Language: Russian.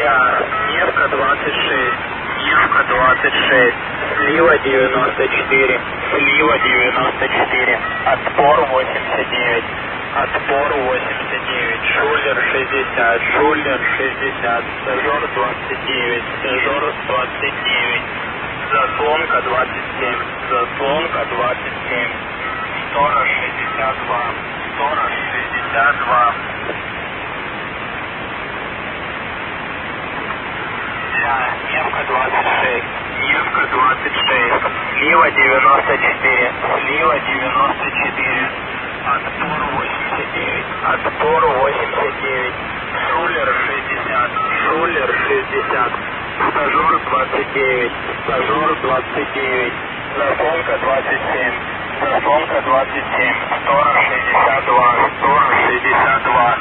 Яр, Невка 26, Невка 26, Слива 94, Слива 94, Отпор 89, Отпор 89, Шулер 60, Шулер 60, Стажер 29, Стажер 29, Заслонка 27, Заслонка 27, Сторож 62, Сторож 62. Невка 26, Невка 26, Слива 94, Слива 94, Отпор 89, Отпор 89, Шулер 60, Шулер 60, Стажер 29, Стажер 29, Заслонка 27, Заслонка 27, Сторож 62, Сторож 62.